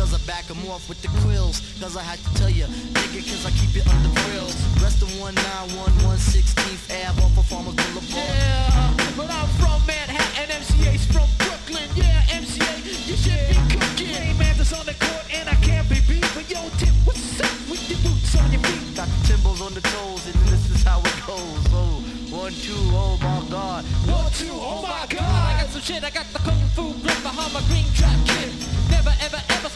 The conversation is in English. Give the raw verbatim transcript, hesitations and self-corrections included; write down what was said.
Cause I back 'em off with the quills. Cause I had to tell ya, nigga, cause I keep it under grills. Rest of one nine one one sixteenth Ave off of Farmers Boulevard. Yeah, but I'm from Manhattan, M C A's from Brooklyn. Yeah, M C A, you should be cooking. Rain Man's on the court and I can't be beat. But yo, Tip, what's up with the boots on your feet? Got the timbals on the toes and this is how it goes. Oh, one, two, oh my God. One, two, oh my God. I got some shit, I got the kung fu grip behind my green trap kid.